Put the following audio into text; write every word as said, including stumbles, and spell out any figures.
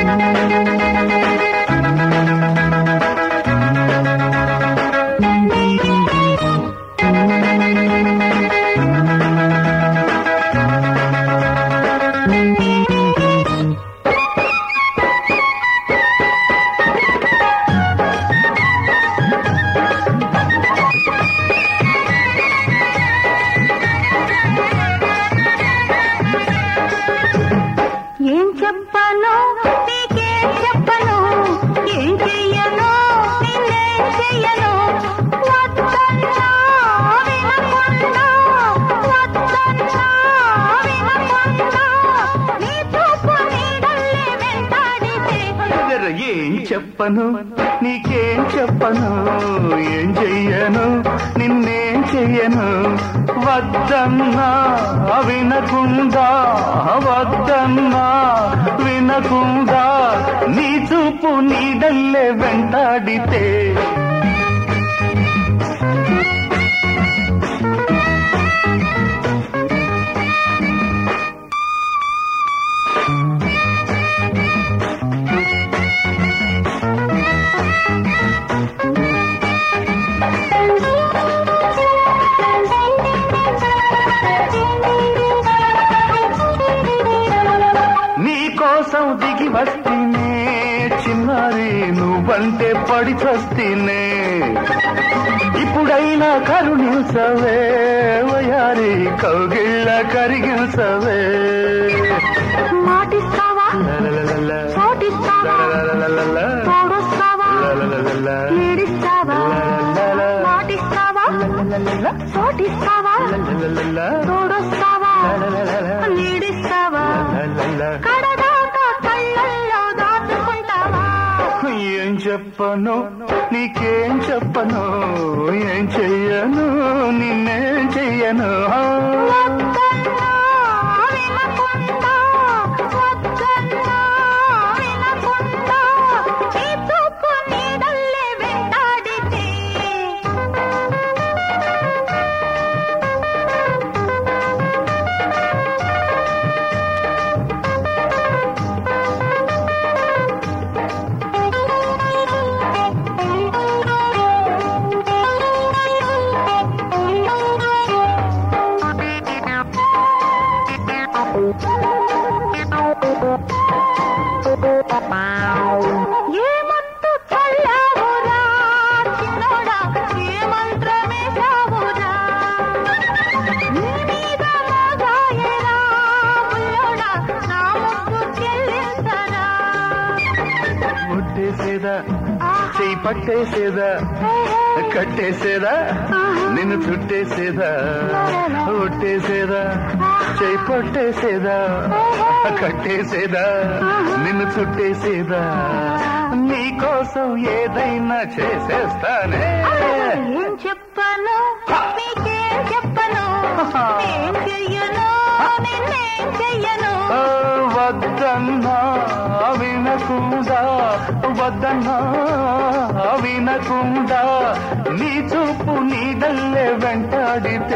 చెప్పను నీకేం చెప్పను ఏం చెయ్యను నిన్నేం చెయ్యను వద్దన్నా వినకుండా వద్దన్నా వినకుండా నీ చూపు నీడల్లే వెంటాడితే కోసం దిగి వస్తేనే చిన్నారి నువ్వంటే పడి చస్తేనే ఇప్పుడైనా కరుణించవే వయారి కౌగిళ్ళ కరిగించవే మాటిస్తావా చోటిస్తావా తోడొస్తావా ఏడిస్తావా మాటిస్తావా చోటిస్తావా తోడొస్తావా ఏడిస్తావా ఏం చెప్పను నీకేం చెప్పను ఏం చెయ్యను నిన్నేం చెయ్యను ఏమంటూ చల్లావురా చిన్నోడా ఏమంత్రమే చావురా నీ మీద మోగాయేరా బుల్లోడా నా ముక్కు చెల్లించరా ముట్టేసేదా చెయ్యి పట్టేసేదా కట్టేసేదా నిన్ను చుట్టేసేదా ఒట్టేసేదా చెయ్యి పట్టేసేదా కట్టేసేదా నిన్ను చుట్టేసేదా నీకోసం ఏదైనా చేసేస్తానే ఏం చెప్పను నీకేం చెప్పను ఏం చెయ్యను నిన్నేం చెయ్యను వద్దన్నా వినకుండా వద్దన్నా వినకుండా నీ చూపు నీడల్లే వెంటాడితే